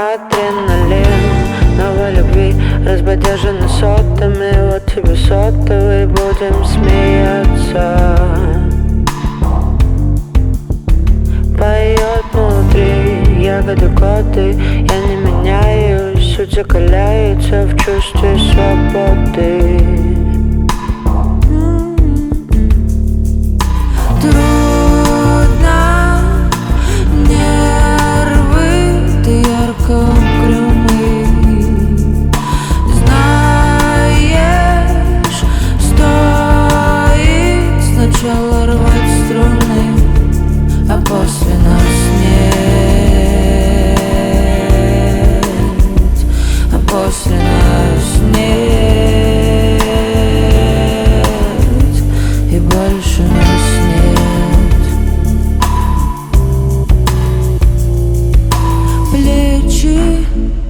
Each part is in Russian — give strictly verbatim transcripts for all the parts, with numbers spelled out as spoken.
Адреналин новой любви, разбодяжены сотами. Вот тебе сотовый, будем смеяться. Поет внутри ягоды коты. Я не меняюсь, суть закаляется в чувстве свободы. После нас нет, а после нас нет, и больше нас нет. Плечи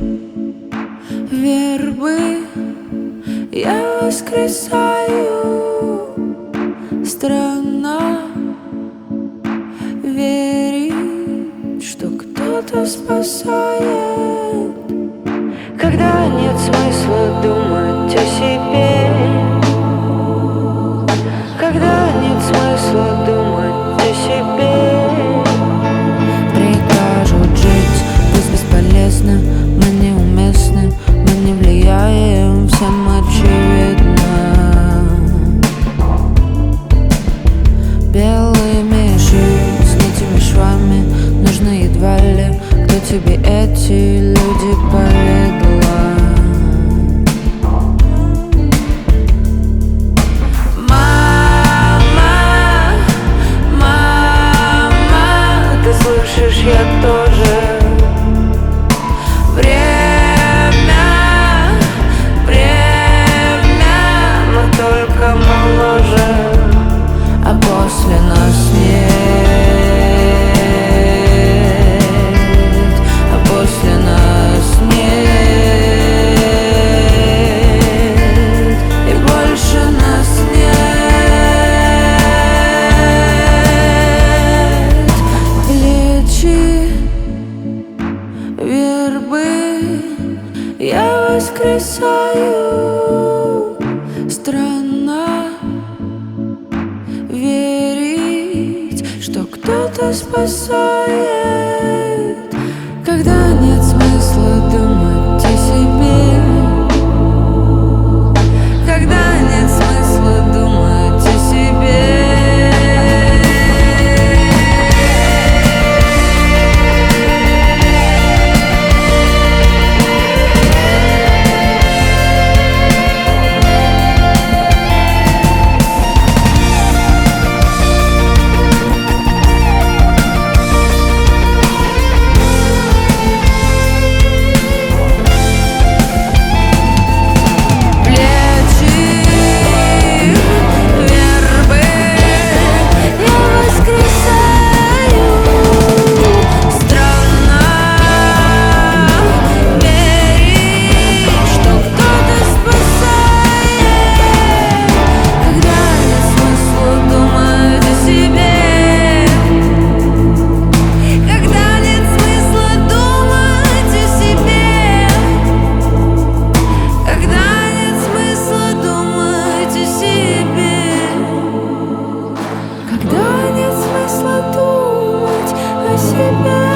вербы, я воскресаю. Страна верить, что кто-то спасает. Когда нет смысла думать о себе, когда нет смысла думать о себе. Прикажут жить, пусть бесполезно. Мы неуместны, мы не влияем, всем очевидно. Белыми шить с этими швами нужно едва ли. Кто тебе эти люди поведала? Мама, мама, ты слышишь, я тоже. Время, время, мы только моложе. А после нас нет, а после нас нет, и больше нас нет. Плечи вербы, я воскресаю. Страна верить, что кто-то спасает. Когда нет смысла думать о себе, когда нет смысла думать о себе. Когда нет смысла думать о себе.